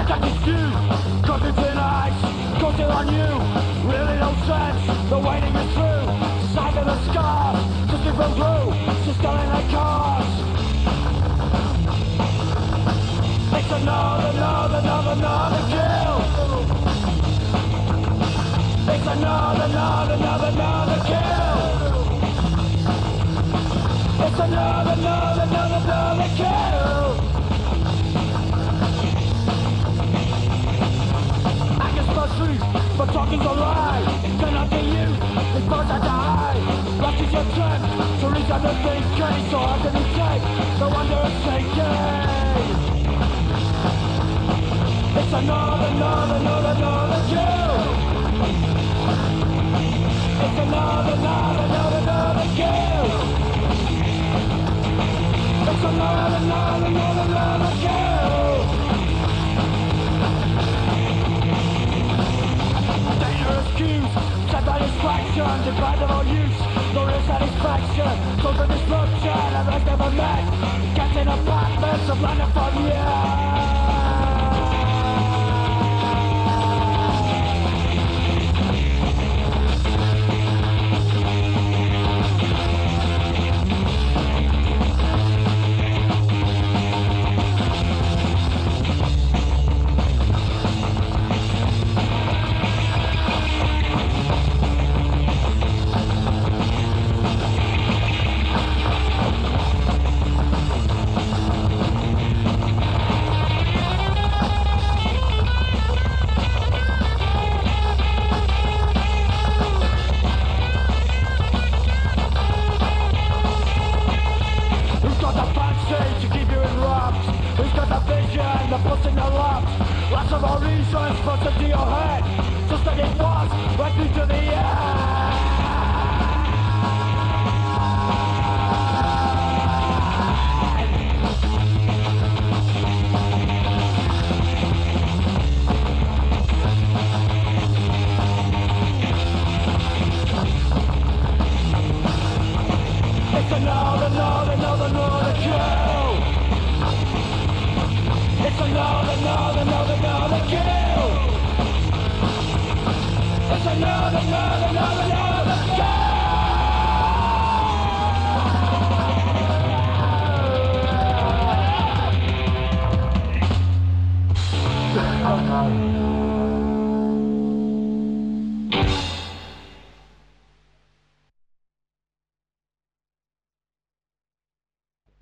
Got confused, cause it's in ice, goes in on you. Really no sense, the waiting is through. Side of the scars, just to go through. She's still in the cars. It's another kill. It's another kill. It's another kill. I can smell truth, but talking's a lie. Cannot be used, it's birds that die. Life is your trend, to reach out the thinking. So hard to detect, no wonder it's shaking. It's another kill. It's another kill. It's another kill. Dangerous cues, satisfaction, deprived of all use, no real satisfaction, total destruction, I've never met, getting apartments, I'm blinded from you. To keep you in rocks, who's got the vision, the puss in the locks? Lots of our reasons, push into your head, just like it was, right into the end. It's another kill. It's another kill. It's another kill.